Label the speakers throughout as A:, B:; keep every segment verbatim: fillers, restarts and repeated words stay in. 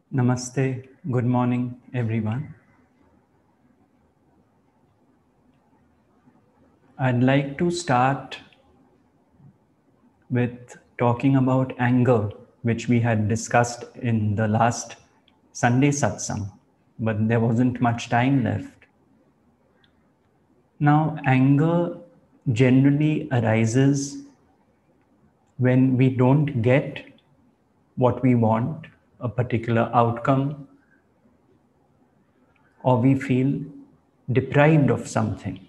A: Namaste, good morning, everyone. I'd like to start with talking about anger, which we had discussed in the last Sunday satsang, but there wasn't much time left. Now, anger generally arises when we don't get what we want, a particular outcome, or we feel deprived of something.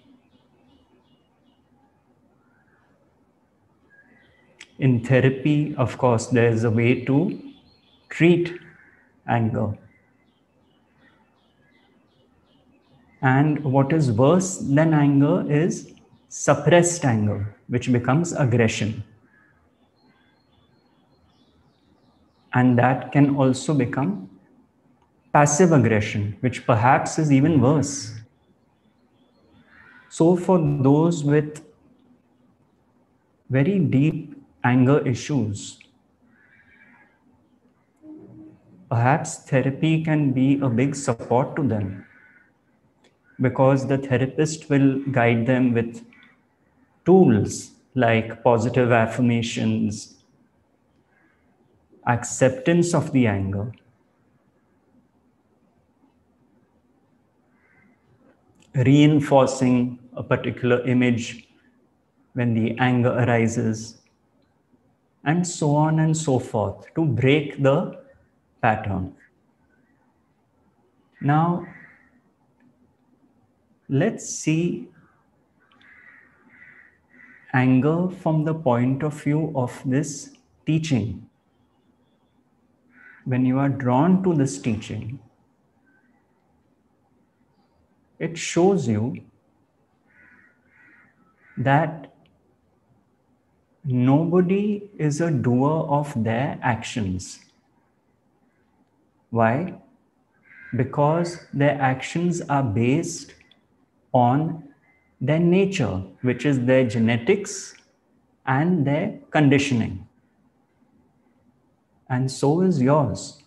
A: In therapy, of course, there is a way to treat anger. And what is worse than anger is suppressed anger, which becomes aggression. And that can also become passive aggression, which perhaps is even worse. So, for those with very deep anger issues, perhaps therapy can be a big support to them, because the therapist will guide them with tools like positive affirmations, acceptance of the anger, reinforcing a particular image when the anger arises, and so on and so forth to break the pattern. Now, let's see anger from the point of view of this teaching. When you are drawn to this teaching, it shows you that nobody is a doer of their actions. Why? Because their actions are based on their nature, which is their genetics and their conditioning. And so is yours.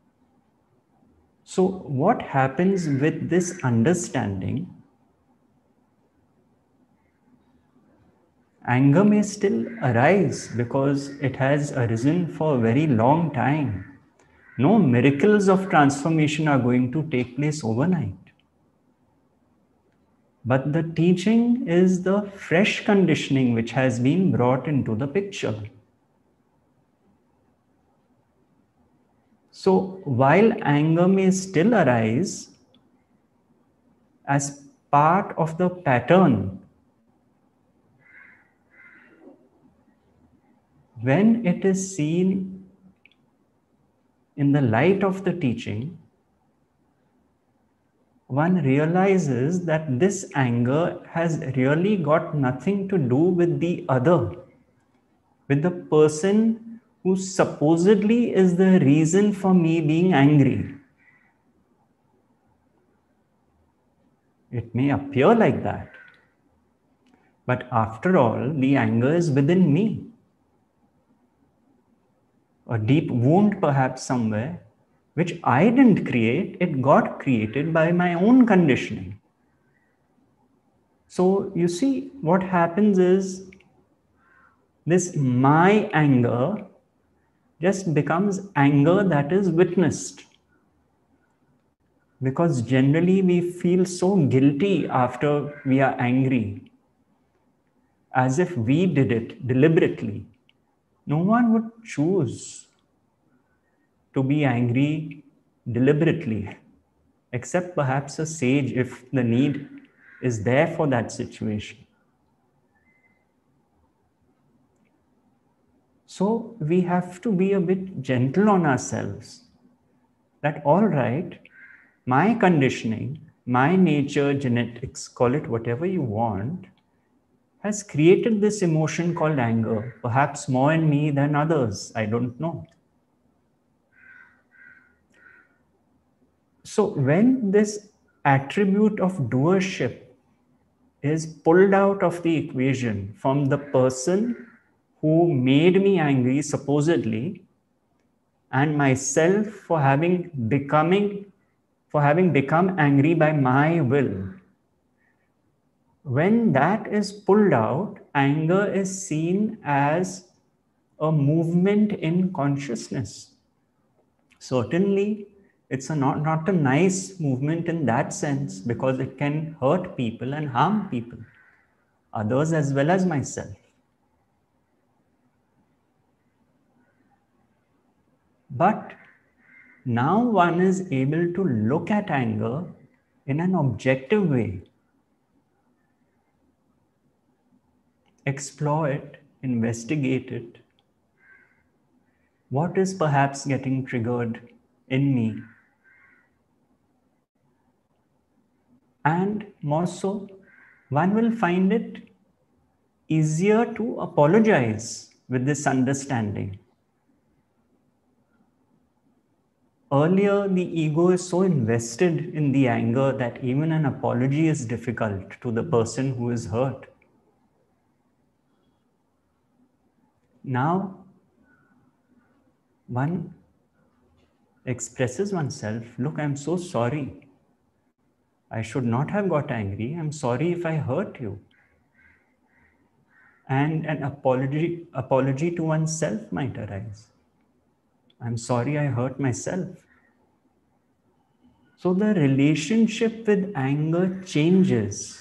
A: So, what happens with this understanding? Anger may still arise because it has arisen for a very long time. No miracles of transformation are going to take place overnight. But the teaching is the fresh conditioning which has been brought into the picture. So while anger may still arise as part of the pattern, when it is seen in the light of the teaching, one realizes that this anger has really got nothing to do with the other, with the person who supposedly is the reason for me being angry. It may appear like that, but after all, the anger is within me. A deep wound perhaps somewhere, which I didn't create, it got created by my own conditioning. So you see, what happens is this my anger just becomes anger that is witnessed. Because generally we feel so guilty after we are angry, as if we did it deliberately. No one would choose to be angry deliberately, except perhaps a sage if the need is there for that situation. So we have to be a bit gentle on ourselves, that all right, my conditioning, my nature, genetics, call it whatever you want, has created this emotion called anger, perhaps more in me than others, I don't know. So when this attribute of doership is pulled out of the equation from the person who made me angry, supposedly, and myself for having becoming for having become angry by my will. When that is pulled out, anger is seen as a movement in consciousness. Certainly, it's a not, not a nice movement in that sense, because it can hurt people and harm people, others as well as myself. But now one is able to look at anger in an objective way, explore it, investigate it. What is perhaps getting triggered in me? And more so, one will find it easier to apologize with this understanding. Earlier, the ego is so invested in the anger that even an apology is difficult to the person who is hurt. Now, one expresses oneself, look, I'm so sorry. I should not have got angry. I'm sorry if I hurt you. And an apology, apology to oneself might arise. I'm sorry I hurt myself. So the relationship with anger changes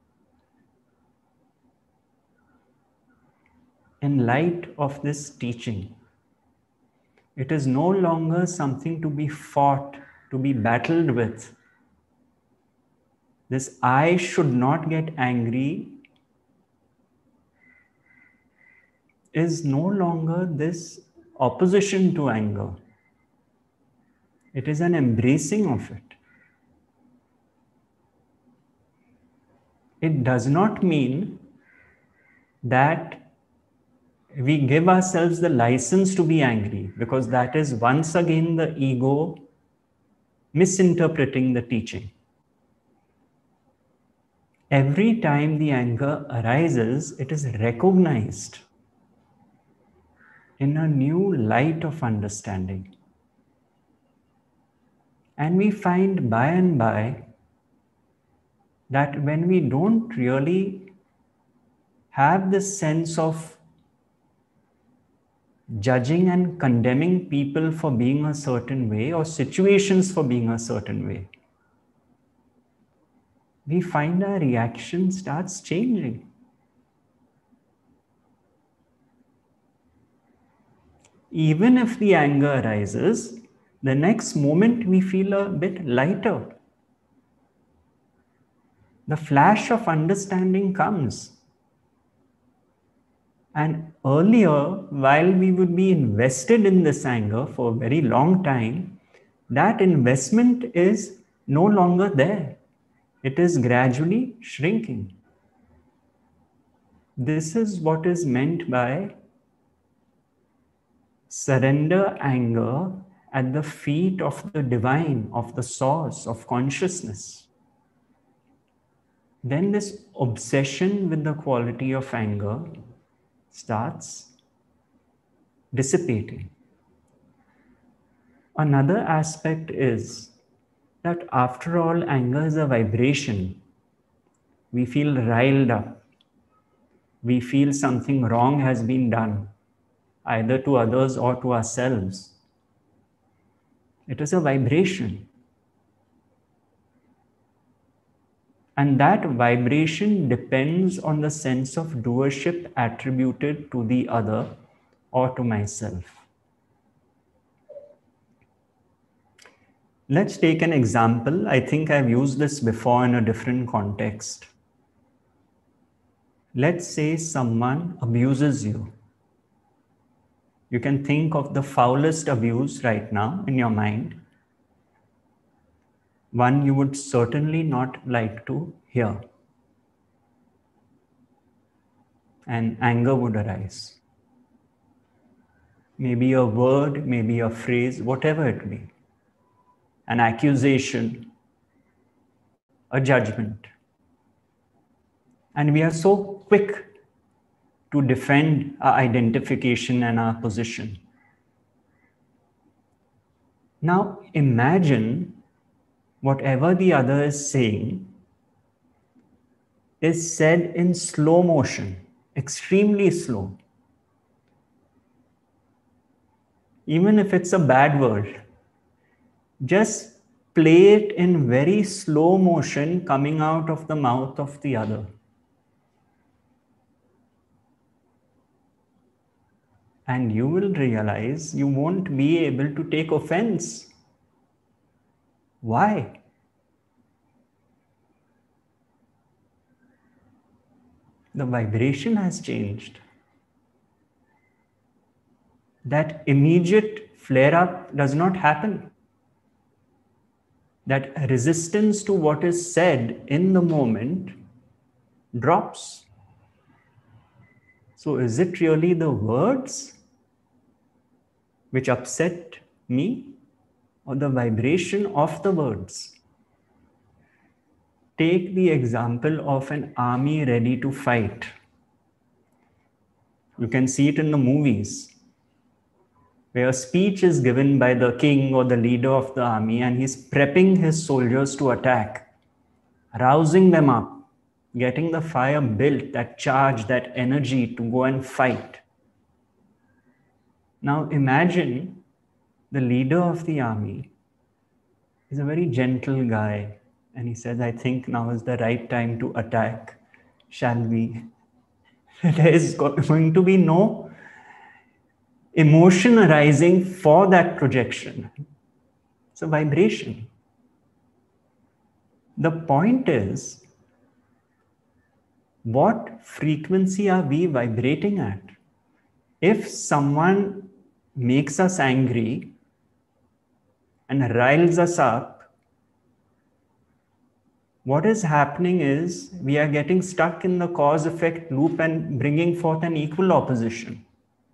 A: in light of this teaching. It is no longer something to be fought, to be battled with. This I should not get angry is no longer this opposition to anger. It is an embracing of it. It does not mean that we give ourselves the license to be angry, because that is once again the ego misinterpreting the teaching. Every time the anger arises, it is recognized in a new light of understanding. And we find by and by that when we don't really have this sense of judging and condemning people for being a certain way or situations for being a certain way, we find our reaction starts changing. Even if the anger arises, the next moment we feel a bit lighter. The flash of understanding comes. And earlier, while we would be invested in this anger for a very long time, that investment is no longer there. It is gradually shrinking. This is what is meant by surrender anger at the feet of the divine, of the source, of consciousness. Then this obsession with the quality of anger starts dissipating. Another aspect is that after all, anger is a vibration. We feel riled up. We feel something wrong has been done, either to others or to ourselves. It is a vibration. And that vibration depends on the sense of doership attributed to the other or to myself. Let's take an example. I think I've used this before in a different context. Let's say someone abuses you. You can think of the foulest abuse right now in your mind. One you would certainly not like to hear. And anger would arise. Maybe a word, maybe a phrase, whatever it be. An accusation, a judgment. And we are so quick to defend our identification and our position. Now imagine whatever the other is saying is said in slow motion, extremely slow. Even if it's a bad word, just play it in very slow motion coming out of the mouth of the other. And you will realize you won't be able to take offense. Why? The vibration has changed. That immediate flare-up does not happen. That resistance to what is said in the moment drops. So is it really the words which upset me, or the vibration of the words? Take the example of an army ready to fight. You can see it in the movies, where a speech is given by the king or the leader of the army, and he's prepping his soldiers to attack, rousing them up, getting the fire built, that charge, that energy to go and fight. Now imagine the leader of the army is a very gentle guy, and he says, I think now is the right time to attack. Shall we? There is going to be no emotion arising for that projection. It's a vibration. The point is, what frequency are we vibrating at? If someone makes us angry and riles us up, what is happening is we are getting stuck in the cause-effect loop and bringing forth an equal opposition.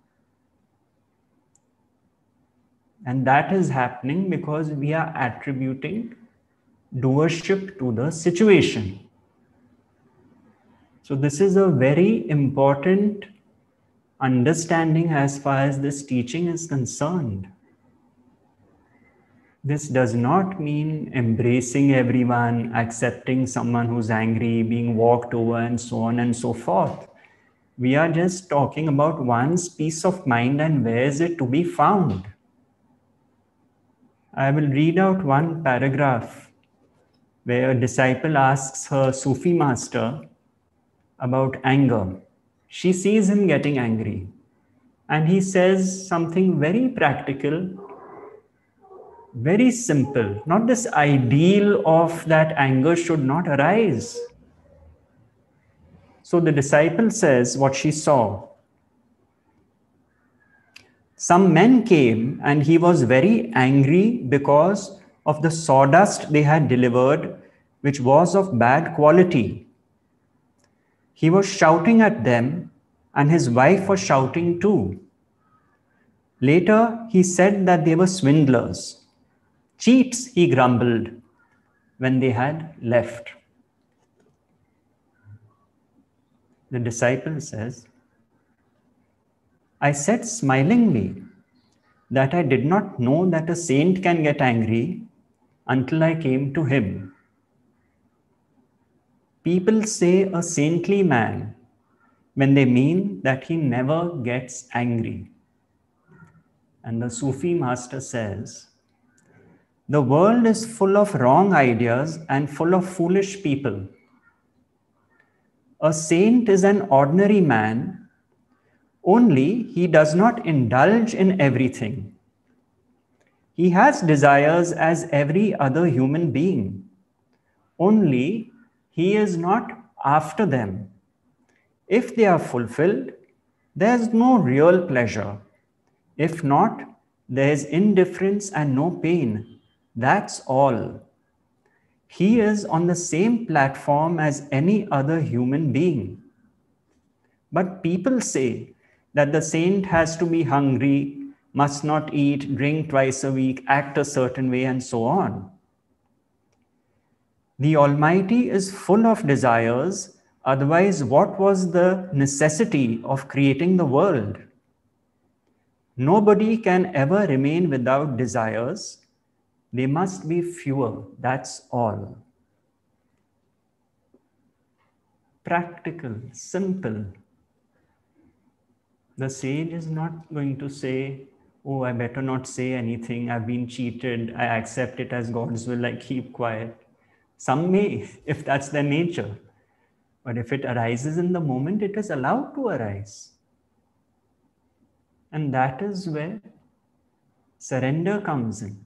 A: And that is happening because we are attributing doership to the situation. So this is a very important understanding as far as this teaching is concerned. This does not mean embracing everyone, accepting someone who's angry, being walked over, and so on and so forth. We are just talking about one's peace of mind and where is it to be found. I will read out one paragraph where a disciple asks her Sufi master about anger. She sees him getting angry, and he says something very practical, very simple. Not this ideal of that anger should not arise. So the disciple says what she saw. Some men came and he was very angry because of the sawdust they had delivered, which was of bad quality. He was shouting at them, and his wife was shouting too. Later, he said that they were swindlers. Cheats, he grumbled when they had left. The disciple says, I said smilingly that I did not know that a saint can get angry until I came to him. People say a saintly man when they mean that he never gets angry. And the Sufi master says, the world is full of wrong ideas and full of foolish people. A saint is an ordinary man, only he does not indulge in everything. He has desires as every other human being, only he is not after them. If they are fulfilled, there is no real pleasure. If not, there is indifference and no pain. That's all. He is on the same platform as any other human being. But people say that the saint has to be hungry, must not eat, drink twice a week, act a certain way, and so on. The Almighty is full of desires, otherwise what was the necessity of creating the world? Nobody can ever remain without desires, They must be fewer, that's all. Practical, simple. The sage is not going to say, oh, I better not say anything, I've been cheated, I accept it as God's will, I keep quiet. Some may, if that's their nature. But if it arises in the moment, it is allowed to arise. And that is where surrender comes in.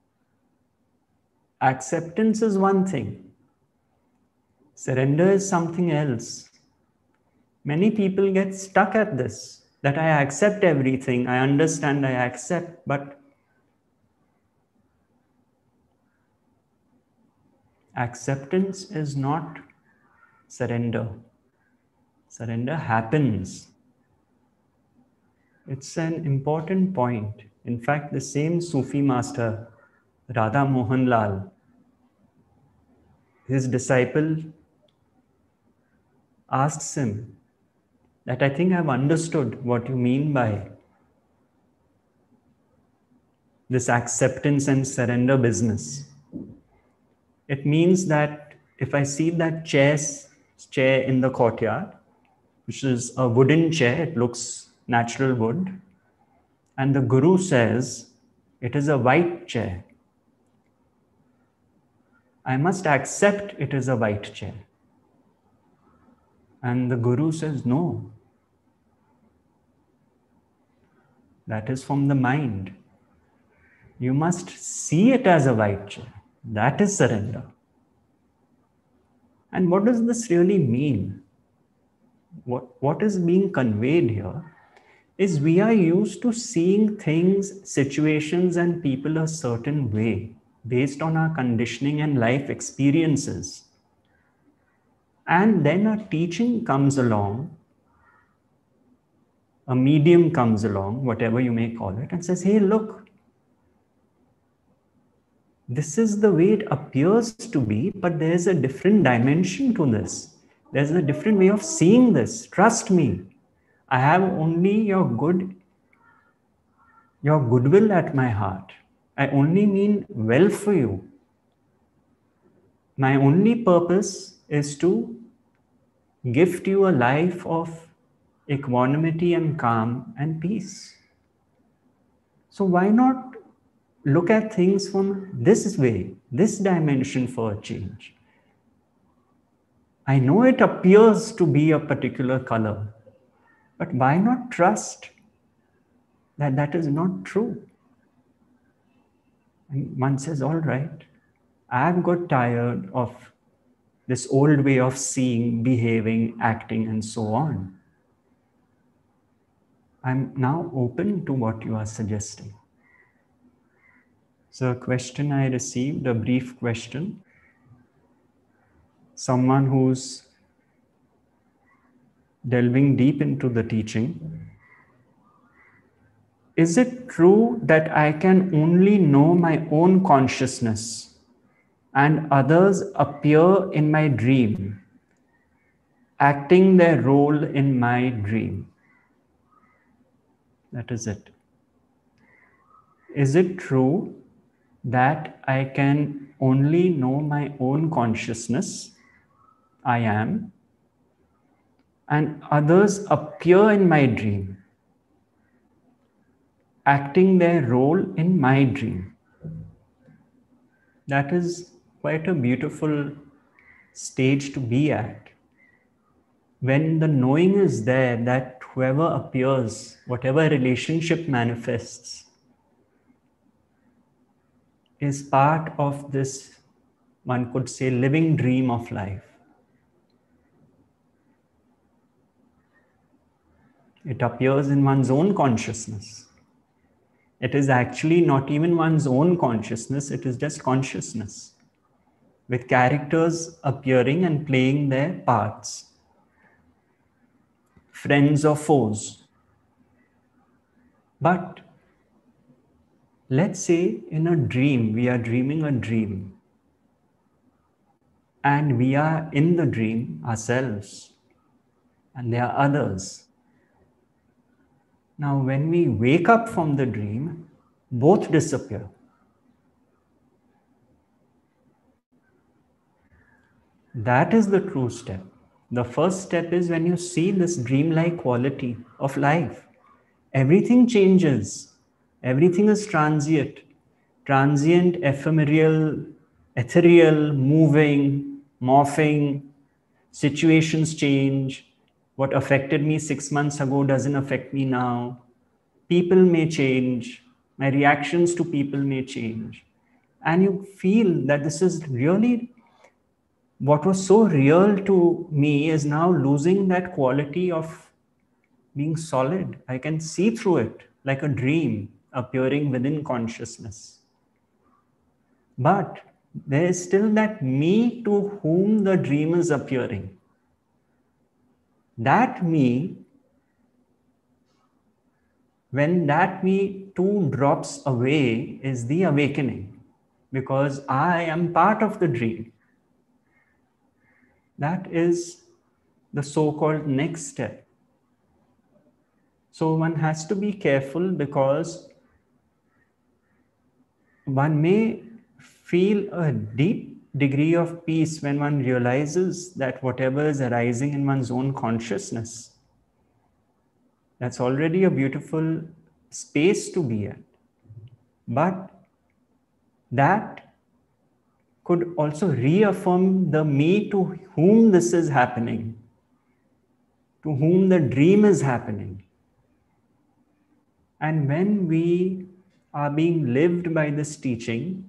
A: Acceptance is one thing. Surrender is something else. Many people get stuck at this, that I accept everything, I understand, I accept, but acceptance is not surrender. Surrender happens. It's an important point. In fact, the same Sufi master, Radha Mohan Lal, his disciple asks him that I think I've understood what you mean by this acceptance and surrender business. It means that if I see that chair, chair in the courtyard, which is a wooden chair, it looks natural wood, and the Guru says it is a white chair, I must accept it is a white chair. And the Guru says, no, that is from the mind. You must see it as a white chair. That is surrender. And what does this really mean? What, what is being conveyed here is we are used to seeing things, situations, and people a certain way based on our conditioning and life experiences. And then a teaching comes along, a medium comes along, whatever you may call it, and says, hey, look, this is the way it appears to be, but there's a different dimension to this. There's a different way of seeing this. Trust me. I have only your good, your goodwill at my heart. I only mean well for you. My only purpose is to gift you a life of equanimity and calm and peace. So why not look at things from this way, this dimension for a change? I know it appears to be a particular color, but why not trust that that is not true? And one says, all right, I've got tired of this old way of seeing, behaving, acting, and so on. I'm now open to what you are suggesting. So a question I received, a brief question. Someone who's delving deep into the teaching. Is it true that I can only know my own consciousness and others appear in my dream, acting their role in my dream? That is it. Is it true that I can only know my own consciousness, I am, and others appear in my dream, acting their role in my dream? That is quite a beautiful stage to be at. When the knowing is there that whoever appears, whatever relationship manifests, is part of this, one could say, living dream of life. It appears in one's own consciousness. It is actually not even one's own consciousness, it is just consciousness, with characters appearing and playing their parts, friends or foes. But let's say in a dream, we are dreaming a dream, and we are in the dream ourselves, and there are others. Now, when we wake up from the dream, both disappear. That is the true step. The first step is when you see this dreamlike quality of life. Everything changes. Everything is transient. Transient, ephemeral, ethereal, moving, morphing. Situations change. What affected me six months ago doesn't affect me now. People may change. My reactions to people may change. And you feel that this is really what was so real to me is now losing that quality of being solid. I can see through it like a dream appearing within consciousness. But there is still that me to whom the dream is appearing. That me, when that me too drops away, is the awakening, because I am part of the dream. That is the so-called next step. So one has to be careful, because one may feel a deep degree of peace when one realizes that whatever is arising in one's own consciousness, that's already a beautiful space to be at. But that could also reaffirm the me to whom this is happening, to whom the dream is happening. And when we are being lived by this teaching,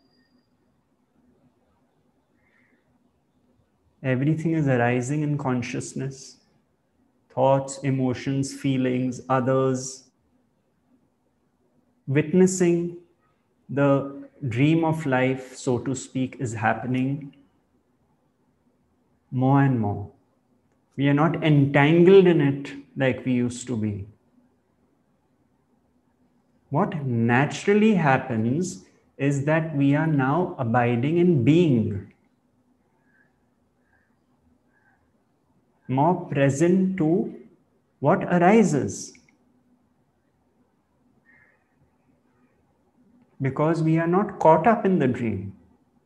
A: everything is arising in consciousness. Thoughts, emotions, feelings, others. Witnessing the dream of life, so to speak, is happening more and more. We are not entangled in it like we used to be. What naturally happens is that we are now abiding in being, more present to what arises. Because we are not caught up in the dream.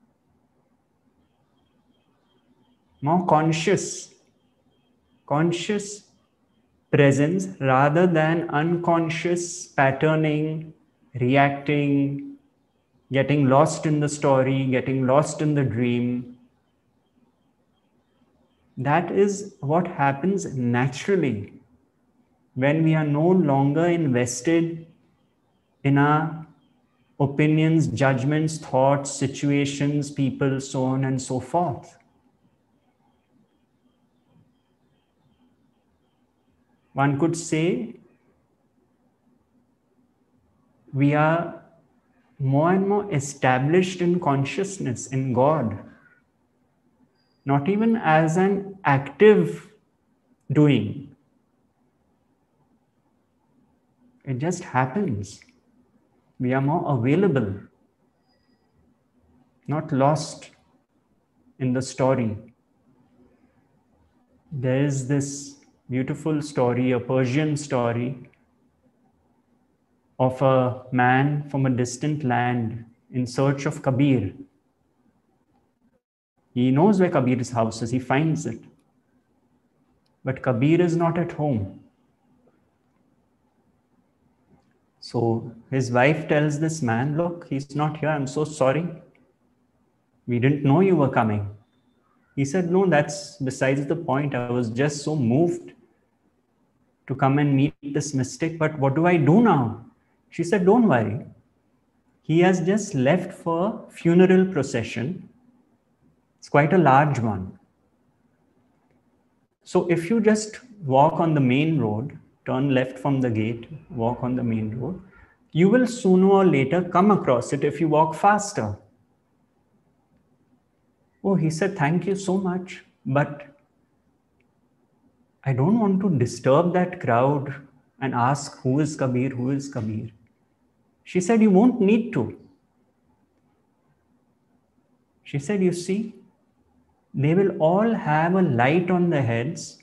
A: More conscious. Conscious presence rather than unconscious patterning, reacting, getting lost in the story, getting lost in the dream. That is what happens naturally when we are no longer invested in our opinions, judgments, thoughts, situations, people, so on and so forth. One could say we are more and more established in consciousness, in God. Not even as an active doing. It just happens. We are more available, not lost in the story. There is this beautiful story, a Persian story, of a man from a distant land in search of Kabir. He knows where Kabir's house is, he finds it. But Kabir is not at home. So his wife tells this man, look, he's not here, I'm so sorry. We didn't know you were coming. He said, no, that's besides the point. I was just so moved to come and meet this mystic, but what do I do now? She said, don't worry. He has just left for a funeral procession. It's quite a large one. So if you just walk on the main road, turn left from the gate, walk on the main road, you will sooner or later come across it if you walk faster. Oh, he said, thank you so much, but I don't want to disturb that crowd and ask who is Kabir, who is Kabir. She said, you won't need to. She said, you see, they will all have a light on their heads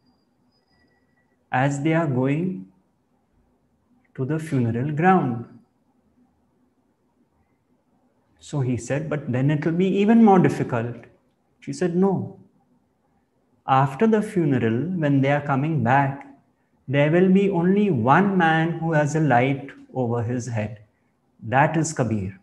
A: as they are going to the funeral ground. So he said, but then it will be even more difficult. She said, no. After the funeral, when they are coming back, there will be only one man who has a light over his head. That is Kabir.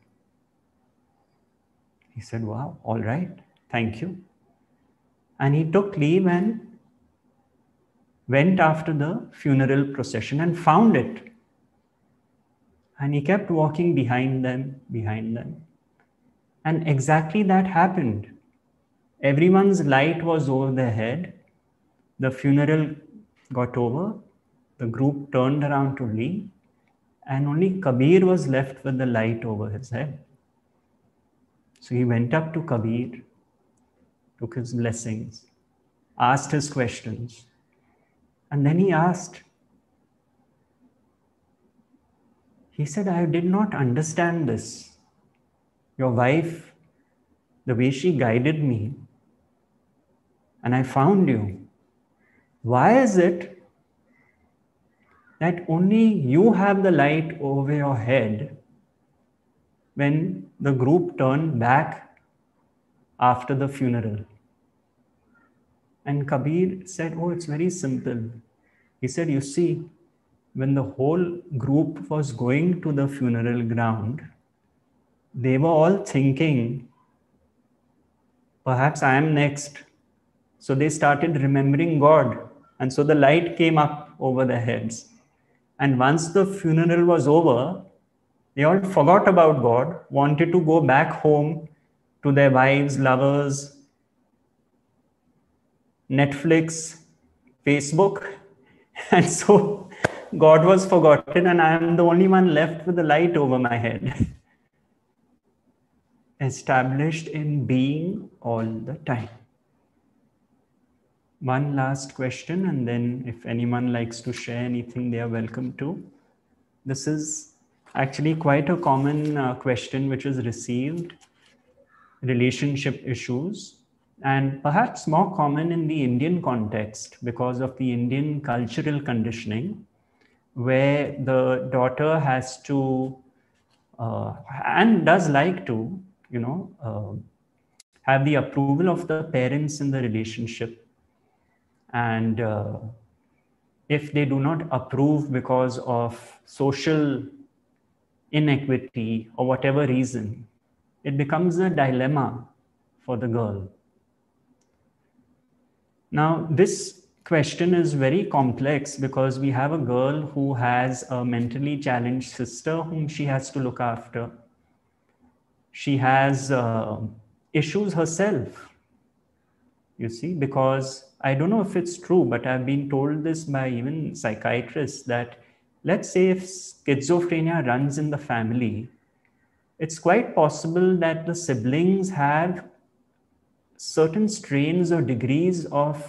A: He said, wow, all right, thank you. And he took leave and went after the funeral procession and found it. And he kept walking behind them, behind them. And exactly that happened. Everyone's light was over their head. The funeral got over. The group turned around to leave. And only Kabir was left with the light over his head. So he went up to Kabir, took his blessings, asked his questions. And then he asked, he said, I did not understand this. Your wife, the way she guided me, and I found you. Why is it that only you have the light over your head when the group turned back after the funeral? And Kabir said, oh, it's very simple. He said, you see, when the whole group was going to the funeral ground, they were all thinking, perhaps I am next. So they started remembering God. And so the light came up over their heads. And once the funeral was over, they all forgot about God, wanted to go back home to their wives, lovers, Netflix, Facebook. And so God was forgotten, and I am the only one left with the light over my head. Established in being all the time. One last question, and then if anyone likes to share anything, they are welcome to. This is actually quite a common uh, question which is received, relationship issues, and perhaps more common in the Indian context because of the Indian cultural conditioning, where the daughter has to, uh, and does like to, you know, uh, have the approval of the parents in the relationship. And uh, if they do not approve because of social inequity or whatever reason, it becomes a dilemma for the girl. Now, this question is very complex because we have a girl who has a mentally challenged sister whom she has to look after. She has uh, issues herself, you see, because I don't know if it's true, but I've been told this by even psychiatrists that let's say if schizophrenia runs in the family, it's quite possible that the siblings have certain strains or degrees of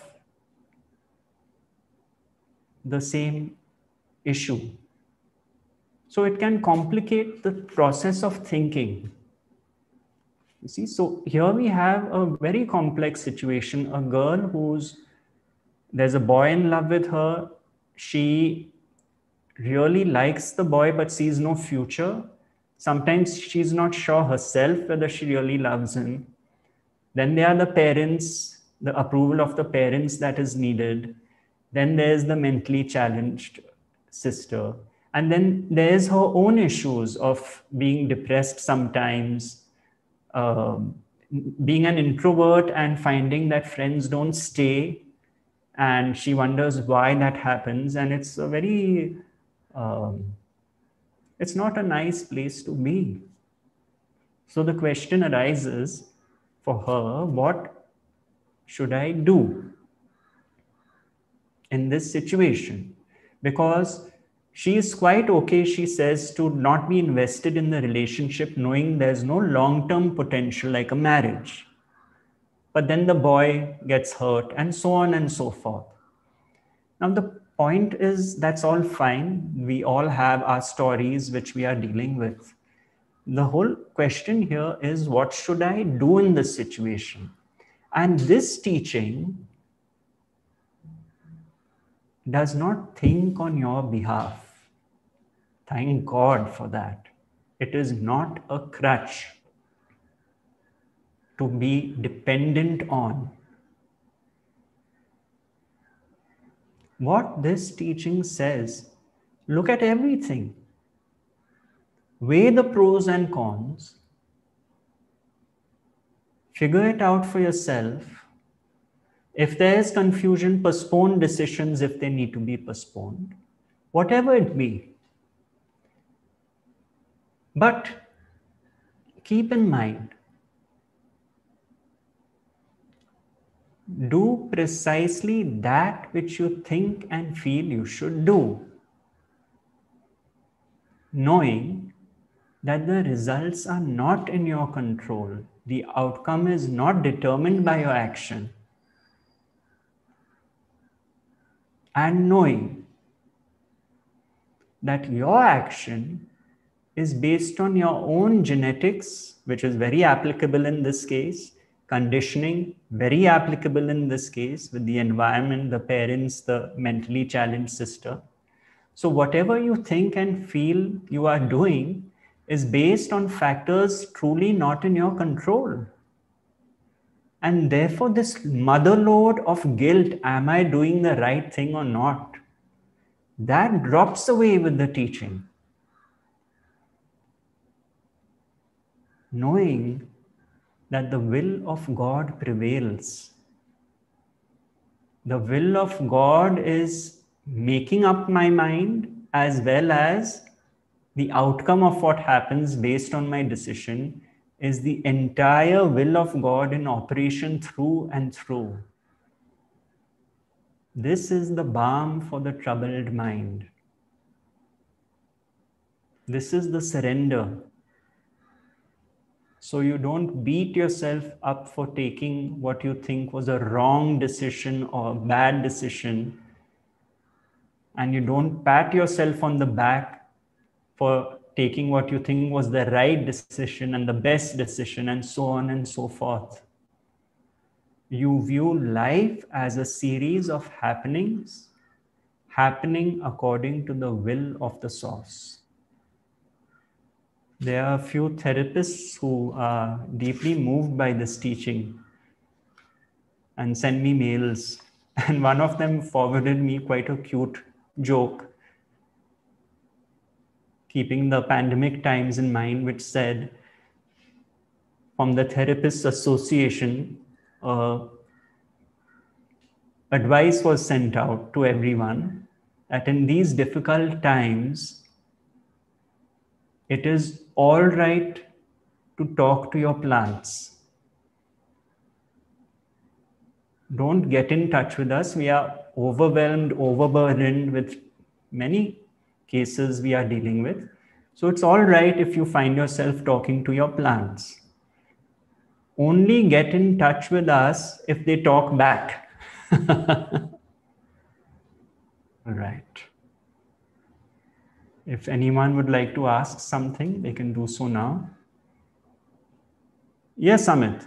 A: the same issue. So it can complicate the process of thinking. You see, so here we have a very complex situation. A girl who's, there's a boy in love with her. She really likes the boy, but sees no future. Sometimes she's not sure herself whether she really loves him. Then there are the parents, the approval of the parents that is needed. Then there's the mentally challenged sister. And then there's her own issues of being depressed sometimes, um, being an introvert and finding that friends don't stay. And she wonders why that happens. And it's a very, um, it's not a nice place to be. So the question arises for her, what should I do in this situation? Because she is quite okay, she says, to not be invested in the relationship knowing there's no long-term potential like a marriage. But then the boy gets hurt and so on and so forth. Now the point is that's all fine. We all have our stories which we are dealing with. The whole question here is, what should I do in this situation? And this teaching does not think on your behalf. Thank God for that. It is not a crutch. to be dependent on. What this teaching says, look at everything. Weigh the pros and cons. Figure it out for yourself. If there is confusion, postpone decisions if they need to be postponed, whatever it be. But keep in mind, do precisely that which you think and feel you should do, knowing that the results are not in your control. The outcome is not determined by your action. And knowing that your action is based on your own genetics, which is very applicable in this case, conditioning, very applicable in this case, with the environment, the parents, the mentally challenged sister. So whatever you think and feel you are doing is based on factors truly not in your control. And therefore, this motherload of guilt, am I doing the right thing or not? That drops away with the teaching. Knowing that the will of God prevails. The will of God is making up my mind, as well as the outcome of what happens based on my decision is the entire will of God in operation through and through. This is the balm for the troubled mind. This is the surrender. So you don't beat yourself up for taking what you think was a wrong decision or a bad decision. And you don't pat yourself on the back for taking what you think was the right decision and the best decision and so on and so forth. You view life as a series of happenings, happening according to the will of the source. There are a few therapists who are deeply moved by this teaching and send me mails. And one of them forwarded me quite a cute joke, keeping the pandemic times in mind, which said, from the Therapists Association, uh, advice was sent out to everyone that in these difficult times, it is all right to talk to your plants. Don't get in touch with us. We are overwhelmed, overburdened with many cases we are dealing with. So it's all right if you find yourself talking to your plants. Only get in touch with us if they talk back. All right. If anyone would like to ask something, they can do so now. Yes, Amit.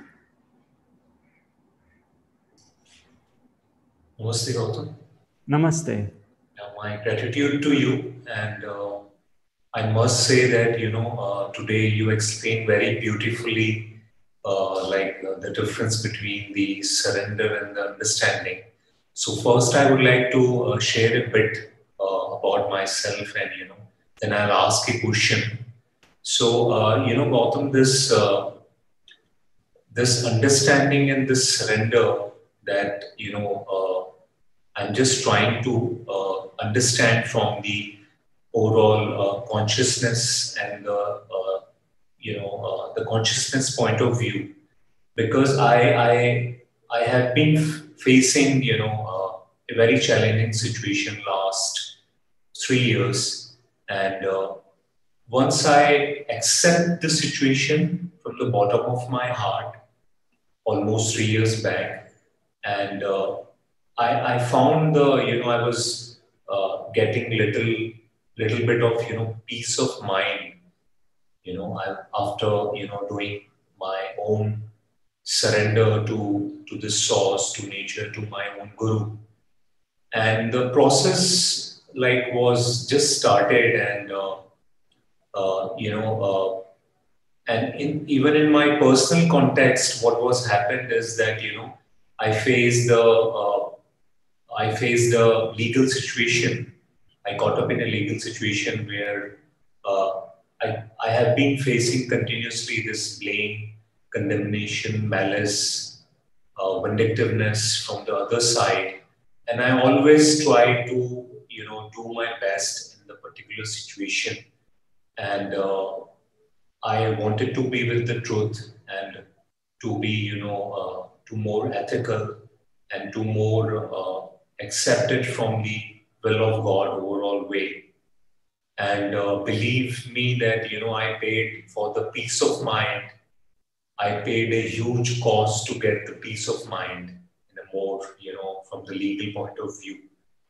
B: Namaste, Gautam.
A: Namaste.
B: Yeah, my gratitude to you. And uh, I must say that, you know, uh, today you explained very beautifully uh, like uh, the difference between the surrender and the understanding. So first I would like to uh, share a bit uh, about myself, and, you know, then I'll ask a question. So, uh, you know, Gautam, this, uh, this understanding and this surrender that, you know, uh, I'm just trying to uh, understand from the overall uh, consciousness and the, uh, you know, uh, the consciousness point of view, because I, I, I have been f- facing, you know, uh, a very challenging situation last three years. And uh, once I accept the situation from the bottom of my heart, almost three years back, and uh, I, I found the, you know, I was uh, getting little, little bit of, you know, peace of mind, you know, I, after, you know, doing my own surrender to, to the source, to nature, to my own guru. And the process like was just started, and, uh, uh, you know, uh, And in, even in my personal context, what was happened is that, you know, I faced the, uh, I faced a legal situation. I got up in a legal situation where uh, I, I have been facing continuously this blame, condemnation, malice, uh, vindictiveness from the other side. And I always try to, you know, do my best in the particular situation. And uh, I wanted to be with the truth and to be, you know, uh, to more ethical and to more uh, accepted from the will of God overall way. And uh, believe me that, you know, I paid for the peace of mind. I paid a huge cost to get the peace of mind in a more, you know, from the legal point of view.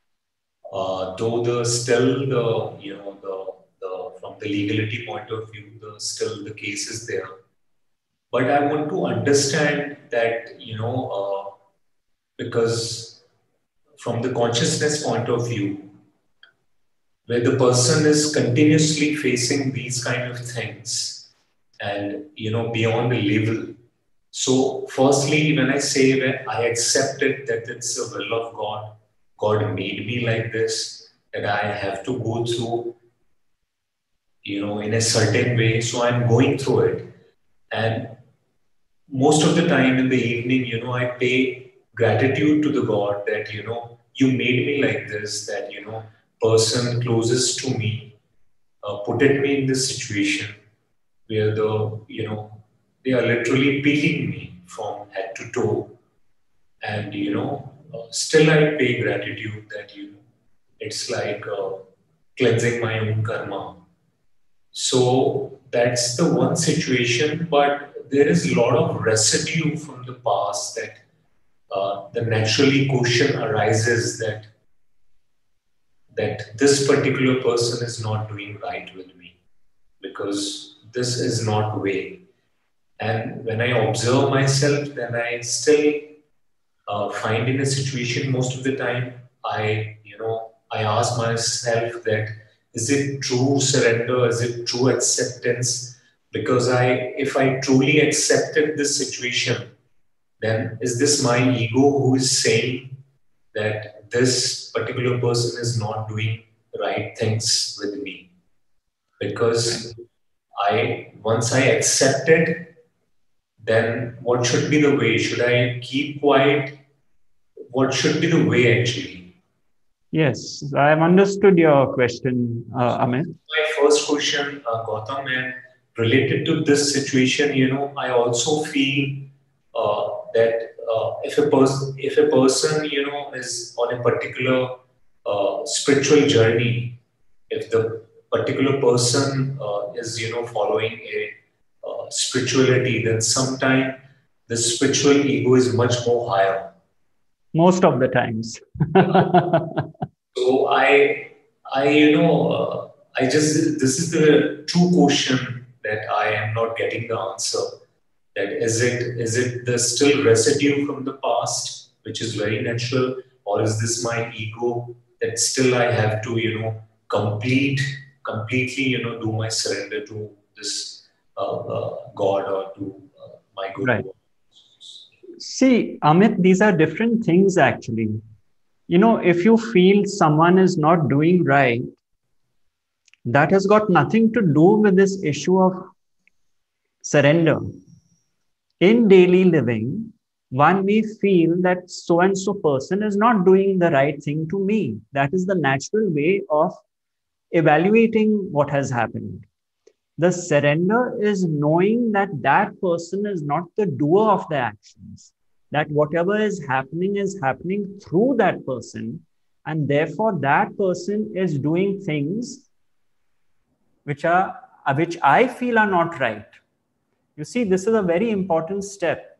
B: Uh, though the still the, you know, the, the from the legality point of view, the still the case is there. But I want to understand that, you know, uh, because from the consciousness point of view, where the person is continuously facing these kind of things and, you know, beyond the level. So firstly, when I say that I accepted that it's the will of God, God made me like this, that I have to go through, you know, in a certain way. So I'm going through it. And most of the time in the evening, you know, I pay gratitude to the God that, you know, you made me like this, that, you know, person closest to me uh, put me in this situation where the, you know, they are literally peeling me from head to toe. And, you know, uh, still I pay gratitude that, you know, it's like uh, cleansing my own karma. So that's the one situation, but there is a lot of residue from the past that uh, the naturally question arises that that this particular person is not doing right with me because this is not way. And when I observe myself, then I still uh, find in a situation most of the time, I, you know, I ask myself that, is it true surrender? Is it true acceptance? Because I, if I truly accepted this situation, then is this my ego who is saying that this particular person is not doing right things with me? Because I, once I accepted, then what should be the way? Should I keep quiet? What should be the way actually?
A: Yes, I have understood your question, uh, Amit.
B: My first question, uh, Gautam, and related to this situation, you know, I also feel uh, that uh, if a person, if a person, you know, is on a particular uh, spiritual journey, if the particular person uh, is, you know, following a uh, spirituality, then sometimes the spiritual ego is much more higher.
A: Most of the times.
B: So I, I, you know, uh, I just, this is the true question that I am not getting the answer. That is it, is it the still residue from the past, which is very natural, or is this my ego that still I have to, you know, complete, completely, you know, do my surrender to this uh, uh, God or to uh, my Guru?
A: Right. See, Amit, these are different things actually. You know, if you feel someone is not doing right, that has got nothing to do with this issue of surrender. In daily living, one may feel that so and so person is not doing the right thing to me. That is the natural way of evaluating what has happened. The surrender is knowing that that person is not the doer of the actions, that whatever is happening is happening through that person, and therefore that person is doing things which are which I feel are not right. You see, this is a very important step.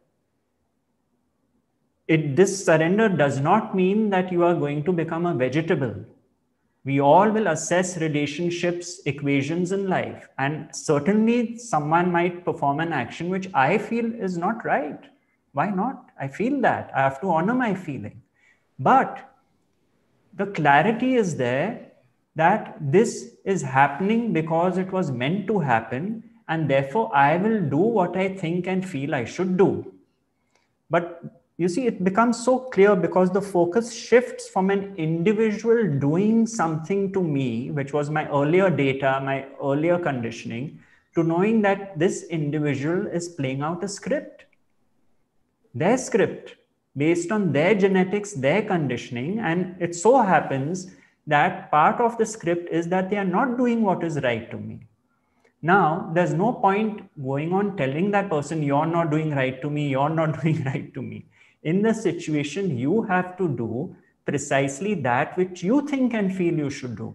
A: It, this surrender does not mean that you are going to become a vegetable. We all will assess relationships, equations in life. And certainly someone might perform an action which I feel is not right. Why not? I feel that. I have to honor my feeling. But the clarity is there that this is happening because it was meant to happen. and therefore I will do what I think and feel I should do. But you see, it becomes so clear because the focus shifts from an individual doing something to me, which was my earlier data, my earlier conditioning, to knowing that this individual is playing out a script. Their script, based on their genetics, their conditioning, and it so happens that part of the script is that they are not doing what is right to me. Now, there's no point going on telling that person, you're not doing right to me, you're not doing right to me. In the situation, you have to do precisely that which you think and feel you should do.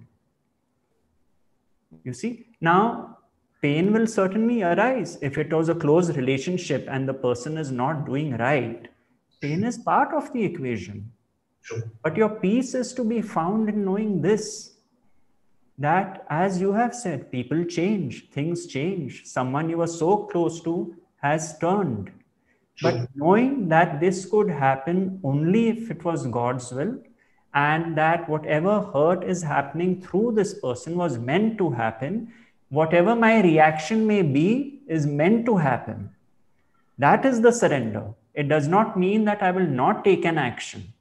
A: You see, now pain will certainly arise. If it was a close relationship and the person is not doing right, pain is part of the equation.
B: Sure.
A: But your peace is to be found in knowing this, that as you have said, people change, things change. Someone you were so close to has turned.
B: Sure.
A: But knowing that this could happen only if it was God's will, and that whatever hurt is happening through this person was meant to happen, whatever my reaction may be is meant to happen. That is the surrender. It does not mean that I will not take an action.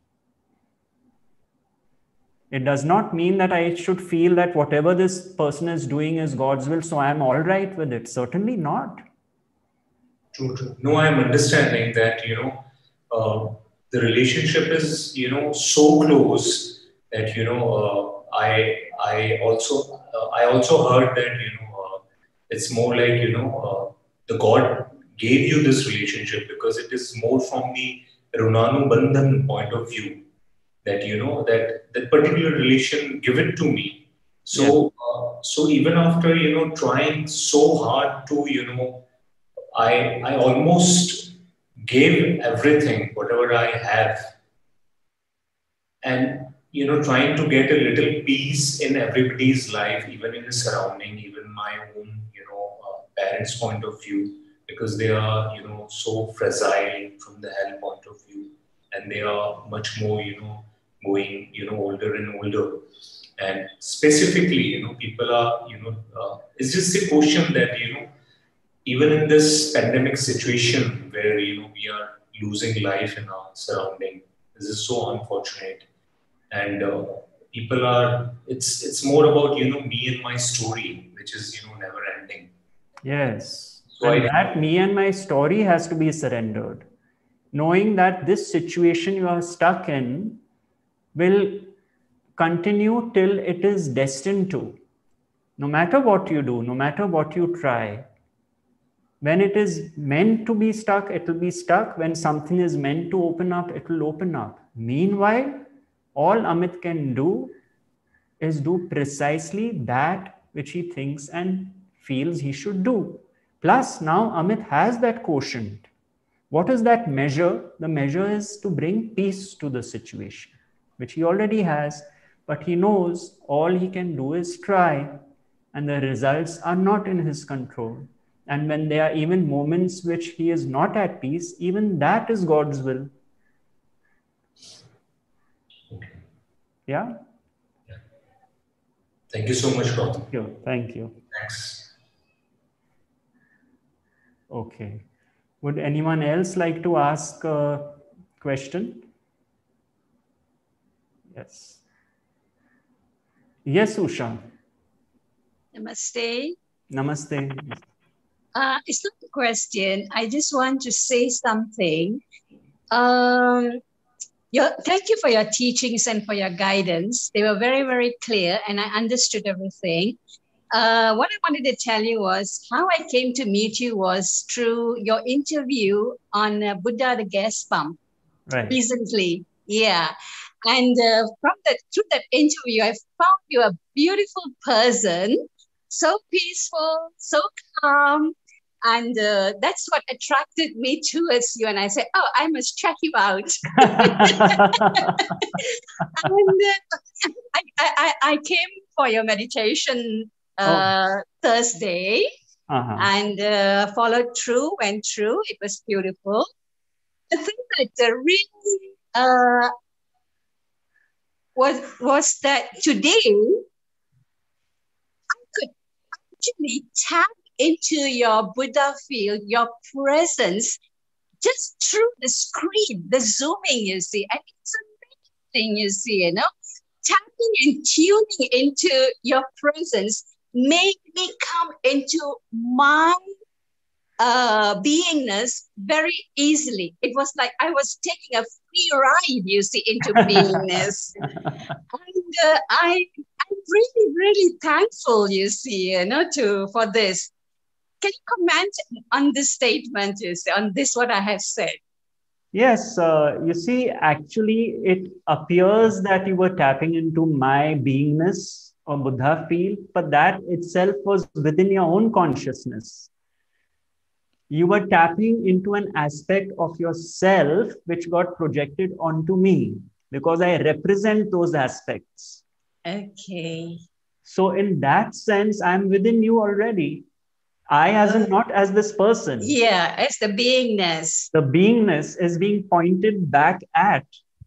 A: It does not mean that I should feel that whatever this person is doing is God's will, so I'm all right with it. Certainly not.
B: True, true. No, I'm understanding that, you know, uh, the relationship is, you know, so close that, you know, uh, I I also uh, I also heard that, you know, uh, it's more like, you know, uh, the God gave you this relationship because it is more from the Runanu Bandhan point of view, that, you know, that that particular relation give it to me. So, yeah. uh, so even after, you know, trying so hard to, you know, I I almost gave everything, whatever I have, and, you know, trying to get a little peace in everybody's life, even in the surrounding, even my own, you know, uh, parents' point of view, because they are, you know, so fragile from the health point of view, and they are much more, you know, going, you know, older and older. And specifically, you know, people are, you know, uh, it's just a question that, you know, even in this pandemic situation where, you know, we are losing life in our surrounding, this is so unfortunate. And uh, people are, it's it's more about, you know, me and my story, which is, you know, never ending.
A: Yes.
B: So
A: and
B: I,
A: that me and my story has to be surrendered. Knowing that this situation you are stuck in will continue till it is destined to. No matter what you do, no matter what you try, when it is meant to be stuck, it will be stuck. When something is meant to open up, it will open up. Meanwhile, all Amit can do is do precisely that which he thinks and feels he should do. Plus, now Amit has that quotient. What is that measure? The measure is to bring peace to the situation, which he already has, but he knows all he can do is try, and the results are not in his control. And when there are even moments which he is not at peace, even that is God's will. Yeah?
B: yeah. Thank you so much, Gautam.
A: Thank you. Thank you.
B: Thanks.
A: Okay. Would anyone else like to ask a question? Yes. Yes, Usha.
C: Namaste.
A: Namaste.
C: Uh, it's not a question. I just want to say something. Um, your, thank you for your teachings and for your guidance. They were very, very clear, and I understood everything. Uh, what I wanted to tell you was how I came to meet you was through your interview on uh, Buddha the Gas Pump
A: right.
C: recently. Yeah. And uh, from that, through that interview, I found you a beautiful person, so peaceful, so calm. And uh, that's what attracted me towards you. And I said, oh, I must check you out. and uh, I, I, I came for your meditation uh, oh. Thursday uh-huh. and uh, followed through, went through. It was beautiful. The thing that uh, really uh, was, was that today I could actually tap into your Buddha field, your presence, just through the screen, the zooming, you see. And it's amazing, you see, you know, tapping and tuning into your presence made me come into my uh, beingness very easily. It was like I was taking a free ride, you see, into beingness. and uh, I, I'm really, really thankful, you see, you know, to for this. Can you comment on this statement, you see, on this, what I have said?
A: Yes, uh, you see, actually, it appears that you were tapping into my beingness or Buddha field, but that itself was within your own consciousness. You were tapping into an aspect of yourself which got projected onto me because I represent those aspects.
C: Okay.
A: So in that sense, I'm within you already. I as in not as this person.
C: Yeah, as the beingness.
A: The beingness is being pointed back at.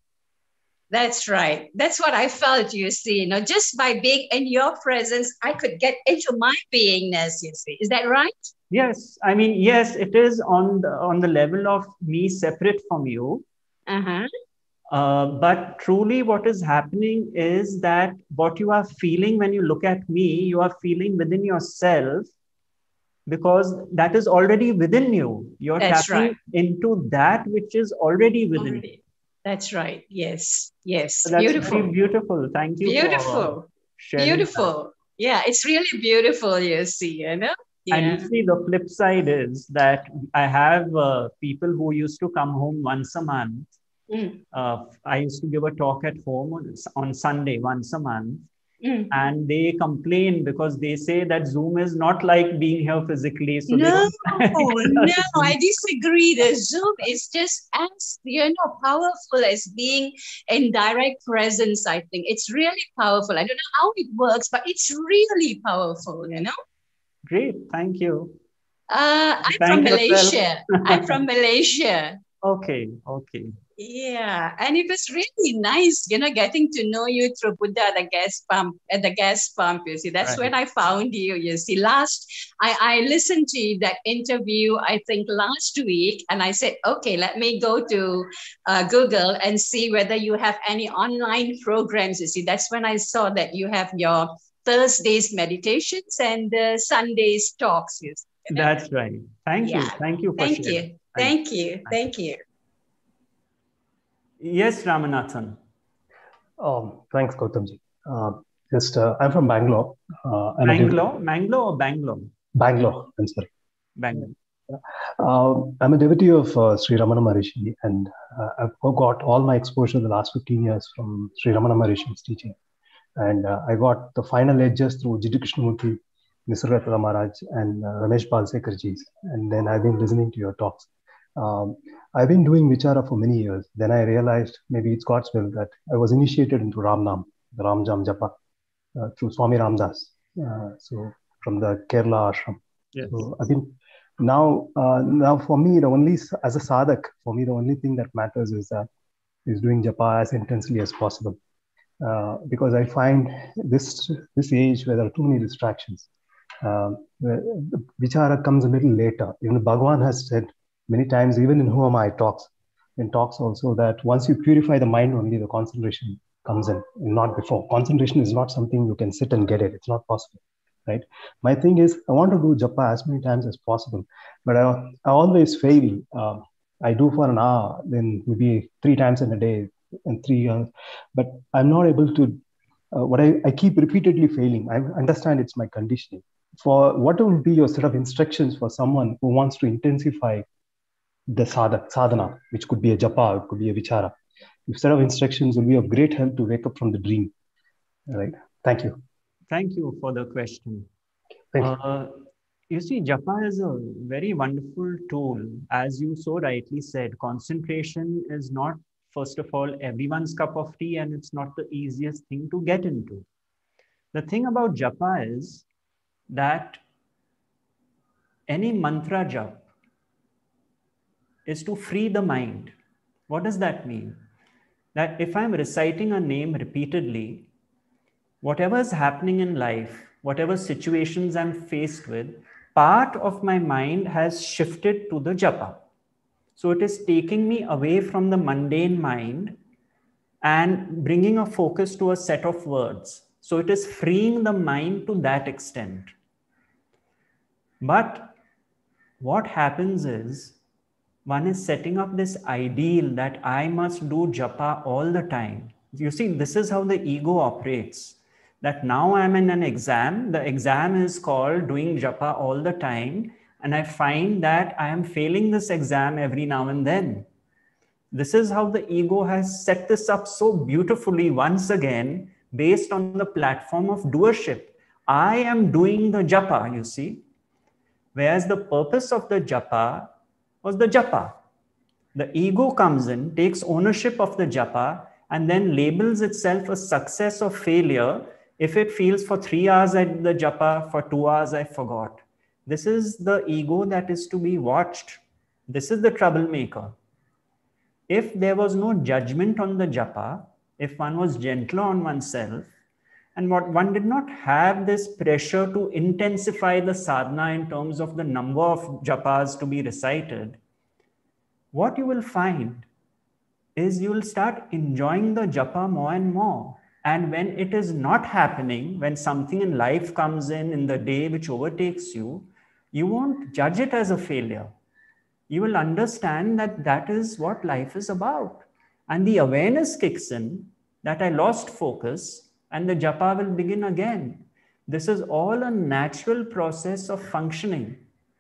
C: That's right. That's what I felt, you see. You know, just by being in your presence, I could get into my beingness, you see. Is that right?
A: Yes. I mean, yes, it is on the, on the level of me separate from you.
C: Uh-huh.
A: Uh, but truly what is happening is that what you are feeling when you look at me, you are feeling within yourself. Because that is already within you. You're
C: That's
A: tapping
C: right.
A: into that which is already within
C: already.
A: you.
C: That's right. Yes. Yes.
A: So that's
C: beautiful.
A: very beautiful. Thank you
C: beautiful.
A: for sharing
C: Beautiful.
A: that.
C: Yeah, it's really beautiful, you see, you know? Yeah.
A: And you see, the flip side is that I have uh, people who used to come home once a month.
C: Mm.
A: Uh, I used to give a talk at home on, on Sunday once a month.
C: Mm.
A: And they complain because they say that Zoom is not like being here physically. So
C: no,
A: they
C: no, I disagree. The Zoom is just as, you know, powerful as being in direct presence, I think. It's really powerful. I don't know how it works, but it's really powerful, you know?
A: Great. Thank you.
C: Uh, I'm
A: Thank
C: from
A: yourself.
C: Malaysia. I'm from Malaysia.
A: Okay. Okay.
C: Yeah, and it was really nice, you know, getting to know you through Buddha, the gas pump, at the gas pump, you see. That's
A: Right.
C: when I found you, you see. Last, I, I listened to that interview, I think last week, and I said, okay, let me go to uh, Google and see whether you have any online programs, you see. That's when I saw that you have your Thursdays meditations and uh, Sundays talks, you see. You know?
A: That's right. Thank
C: yeah.
A: you. Thank you for
C: Thank
A: sharing.
C: you. Thank you. Thank you.
A: Yes, Ramanathan.
D: Um, thanks, Gautamji. Uh, just, uh, I'm from Bangalore. Uh, I'm
A: Bangalore? Bangalore or Bangalore?
D: Bangalore, I'm sorry.
A: Bangalore.
D: Uh, I'm a devotee of uh, Sri Ramana Maharishi, and uh, I've got all my exposure the last fifteen years from Sri Ramana Maharishi's teaching. And uh, I got the final edges through Jiddu Krishnamurti, Nisargadatta Maharaj, and uh, Ramesh Balsekarji's. And then I've been listening to your talks. Um, I've been doing Vichara for many years. Then I realized maybe it's God's will that I was initiated into Ramnam, the Ramjam Japa, uh, through Swami Ramdas. Uh, so from the Kerala ashram.
A: Yes.
D: So I've been now. Uh, now for me, the only as a sadhak, for me the only thing that matters is that is doing japa as intensely as possible, uh, because I find this this age where there are too many distractions. Uh, the vichara comes a little later. Even Bhagavan has said many times, even in Who Am I talks, in talks also, that once you purify the mind, only the concentration comes in, not before. Concentration is not something you can sit and get it. It's not possible, right? My thing is, I want to do japa as many times as possible, but I, I always fail. Uh, I do for an hour, then maybe three times in a day, and three hours, but I'm not able to, uh, what I, I keep repeatedly failing. I understand it's my conditioning. For what will be your set of instructions for someone who wants to intensify the sadhana, sadhana, which could be a japa, it could be a vichara. Your set of instructions will be of great help to wake up from the dream. All right. Thank you.
A: Thank you for the question.
D: Thank
A: uh, you. You see, japa is a very wonderful tool. As you so rightly said, concentration is not, first of all, everyone's cup of tea, and it's not the easiest thing to get into. The thing about japa is that any mantra jap is to free the mind. What does that mean? That if I'm reciting a name repeatedly, whatever is happening in life, whatever situations I'm faced with, part of my mind has shifted to the japa. So it is taking me away from the mundane mind and bringing a focus to a set of words. So it is freeing the mind to that extent. But what happens is, one is setting up this ideal that I must do japa all the time. You see, this is how the ego operates. That now I'm in an exam, the exam is called doing japa all the time, and I find that I am failing this exam every now and then. This is how the ego has set this up so beautifully once again, based on the platform of doership. I am doing the japa, you see. Whereas the purpose of the japa was the japa. The ego comes in, takes ownership of the japa, and then labels itself a success or failure if it feels for three hours I did the japa, for two hours I forgot. This is the ego that is to be watched. This is the troublemaker. If there was no judgment on the japa, if one was gentle on oneself, and what one did not have this pressure to intensify the sadhana in terms of the number of japas to be recited, what you will find is you will start enjoying the japa more and more. And when it is not happening, when something in life comes in in the day which overtakes you, you won't judge it as a failure. You will understand that that is what life is about. And the awareness kicks in that I lost focus, and the japa will begin again. This is all a natural process of functioning.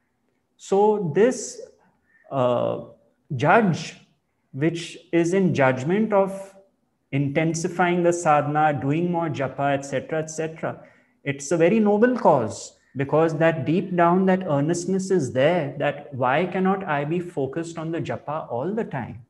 A: So this uh, judge, which is in judgment of intensifying the sadhana, doing more japa, et cetera, et cetera, it's a very noble cause, because that deep down, that earnestness is there, that why cannot I be focused on the japa all the time?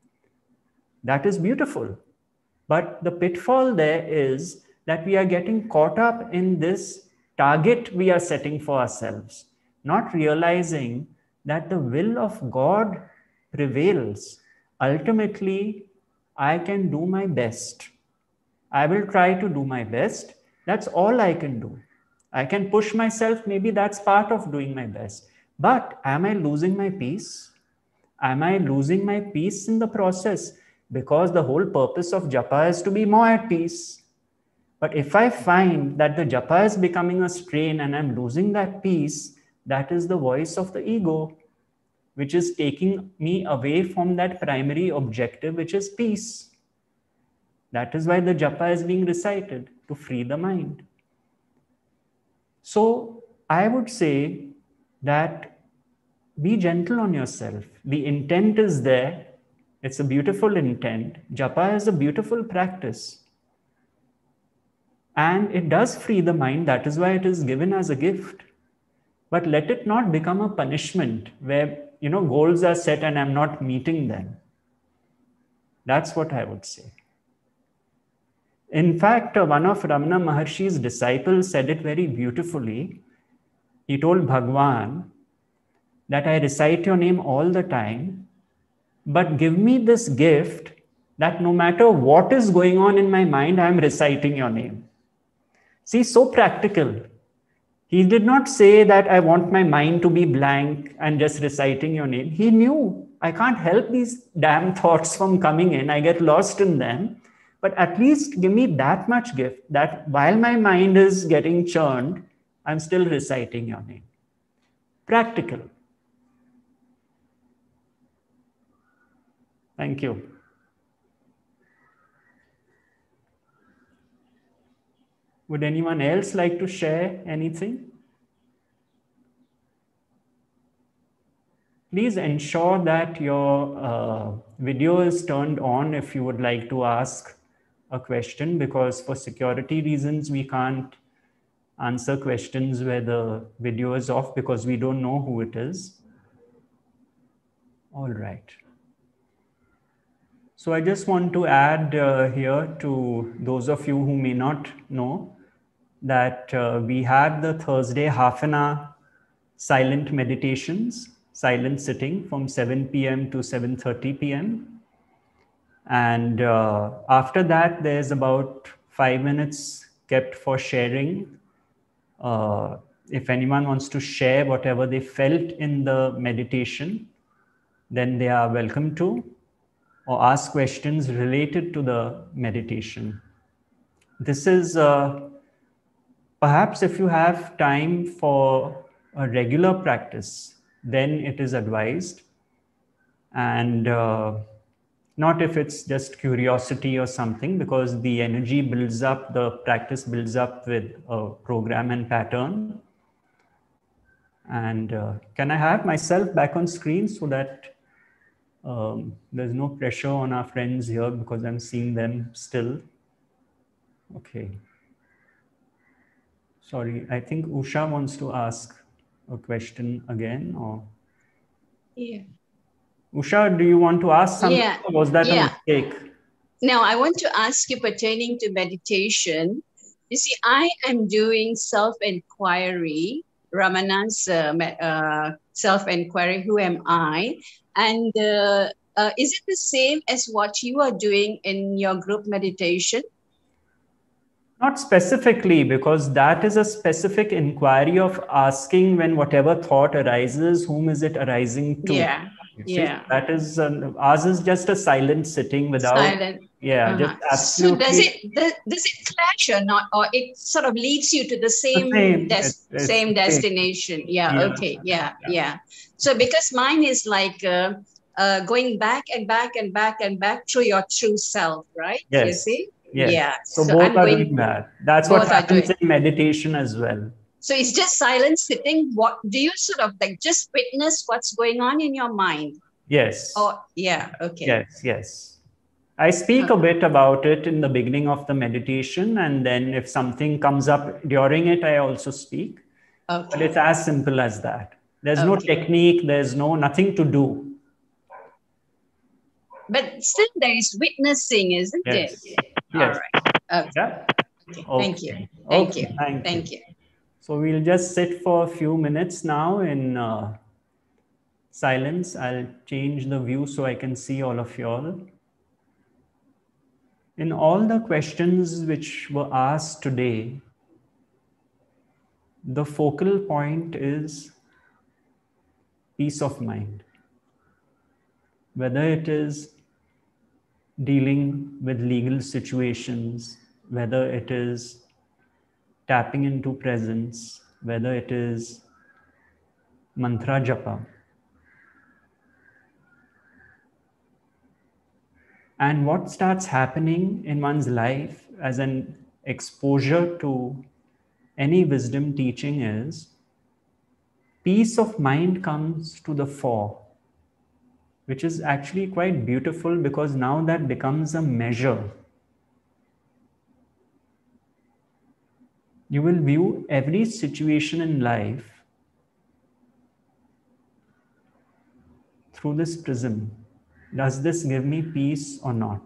A: That is beautiful. But the pitfall there is that we are getting caught up in this target we are setting for ourselves, not realizing that the will of God prevails. Ultimately, I can do my best. I will try to do my best. That's all I can do. I can push myself. Maybe that's part of doing my best. But am I losing my peace? Am I losing my peace in the process? Because the whole purpose of japa is to be more at peace. But if I find that the japa is becoming a strain and I'm losing that peace, that is the voice of the ego, which is taking me away from that primary objective, which is peace. That is why the japa is being recited, to free the mind. So I would say that be gentle on yourself. The intent is there. It's a beautiful intent. Japa is a beautiful practice. And it does free the mind. That is why it is given as a gift. But let it not become a punishment where, you know, goals are set and I'm not meeting them. That's what I would say. In fact, uh, one of Ramana Maharshi's disciples said it very beautifully. He told Bhagwan that I recite your name all the time, but give me this gift that no matter what is going on in my mind, I am reciting your name. See, so practical. He did not say that I want my mind to be blank and just reciting your name. He knew I can't help these damn thoughts from coming in. I get lost in them. But at least give me that much gift that while my mind is getting churned, I'm still reciting your name. Practical. Thank you. Would anyone else like to share anything? Please ensure that your uh, video is turned on if you would like to ask a question, because for security reasons, we can't answer questions where the video is off because we don't know who it is. All right. So I just want to add uh, here to those of you who may not know that uh, we had the Thursday half an hour silent meditations, silent sitting from seven p m to seven thirty p m And uh, after that, there's about five minutes kept for sharing uh, if anyone wants to share whatever they felt in the meditation, then they are welcome to, or ask questions related to the meditation. This is uh, perhaps if you have time for a regular practice, then it is advised. And uh, not if it's just curiosity or something, because the energy builds up, the practice builds up with a program and pattern. And uh, can I have myself back on screen so that um, there's no pressure on our friends here, because I'm seeing them still. Okay. Sorry, I think Usha wants to ask a question again, or?
C: Yeah.
A: Usha, do you want to ask something,
C: Yeah.
A: or was that
C: yeah.
A: a mistake?
C: Now, I want to ask you pertaining to meditation. You see, I am doing self-inquiry, Ramanan's uh, uh, self-inquiry, who am I? And uh, uh, is it the same as what you are doing in your group meditation?
A: Not specifically, because that is a specific inquiry of asking when whatever thought arises, whom is it arising to?
C: Yeah, yeah.
A: That is, uh, ours is just a silent sitting without,
C: silent.
A: yeah,
C: uh-huh.
A: just absolutely.
C: So does it, does, does it clash or not? Or it sort of leads you to the same,
A: the same,
C: des-
A: it's, it's
C: same
A: the
C: destination? Same. Yeah,
A: yeah,
C: okay, yeah,
A: yeah,
C: yeah. So because mine is like uh, uh, going back and back and back and back through your true self, right?
A: Yes.
C: You see?
A: Yes.
C: Yeah.
A: So,
C: so
A: both
C: I'm
A: are
C: going,
A: doing that. That's what happens in meditation as well.
C: So it's just silent sitting. What do you sort of like just witness what's going on in your mind?
A: Yes.
C: Oh, yeah. Okay.
A: Yes, yes. I speak okay. a bit about it in the beginning of the meditation, and then if something comes up during it, I also speak. Okay. But it's as simple as that. There's okay. no technique, there's no nothing to do.
C: But still there is witnessing, isn't
A: yes.
C: it? Yes. All right. Okay. Yeah. Okay. Okay. Thank you. Thank okay. you.
A: Thank,
C: Thank
A: you.
C: you.
A: So we'll just sit for a few minutes now in uh, silence. I'll change the view so I can see all of you all. In all the questions which were asked today, the focal point is peace of mind. Whether it is dealing with legal situations, whether it is tapping into presence, whether it is mantra japa. And what starts happening in one's life as an exposure to any wisdom teaching is peace of mind comes to the fore, which is actually quite beautiful because now that becomes a measure. You will view every situation in life through this prism. Does this give me peace or not?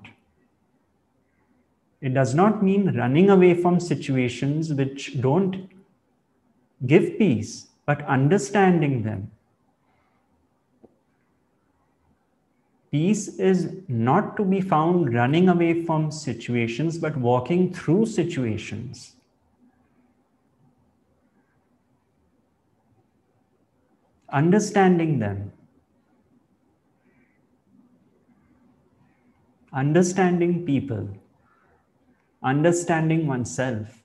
A: It does not mean running away from situations which don't give peace, but understanding them. Peace is not to be found running away from situations, but walking through situations. Understanding them. Understanding people. Understanding oneself.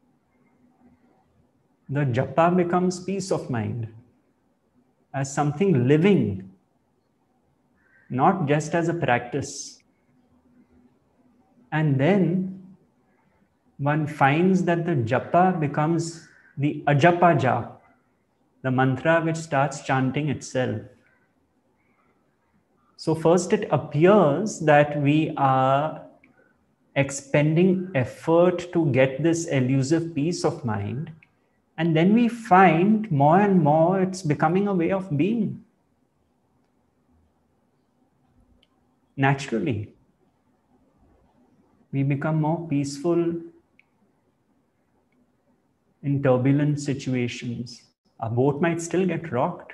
A: The japa becomes peace of mind as something living, not just as a practice. And then one finds that the japa becomes the ajapa japa, the mantra which starts chanting itself. So first it appears that we are expending effort to get this elusive peace of mind. And then we find more and more it's becoming a way of being. Naturally, we become more peaceful in turbulent situations. Our boat might still get rocked.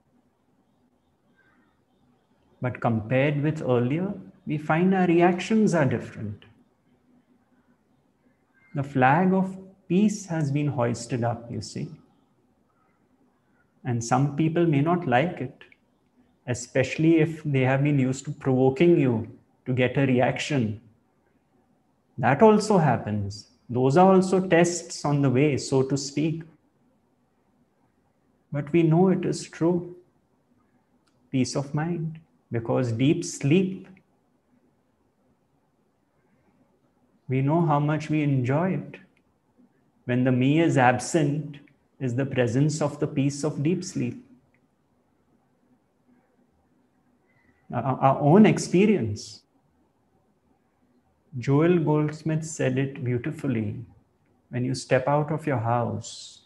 A: But compared with earlier, we find our reactions are different. The flag of peace has been hoisted up, you see. And some people may not like it, especially if they have been used to provoking you to get a reaction. That also happens. Those are also tests on the way, so to speak. But we know it is true. Peace of mind, because deep sleep, we know how much we enjoy it. When the me is absent, is the presence of the peace of deep sleep. Our, our own experience. Joel Goldsmith said it beautifully. When you step out of your house,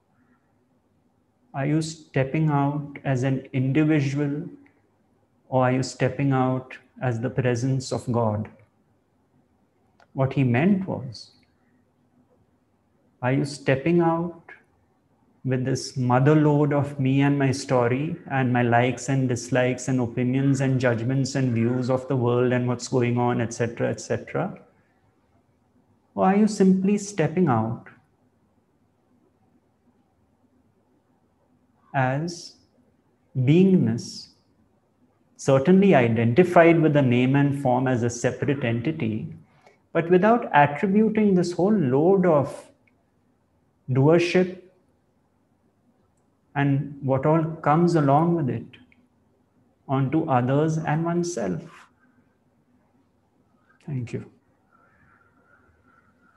A: are you stepping out as an individual, or are you stepping out as the presence of God? What he meant was, are you stepping out with this mother load of me and my story and my likes and dislikes and opinions and judgments and views of the world and what's going on, et cetera, et cetera? Or are you simply stepping out as beingness, certainly identified with the name and form as a separate entity, but without attributing this whole load of doership and what all comes along with it onto others and oneself? Thank you.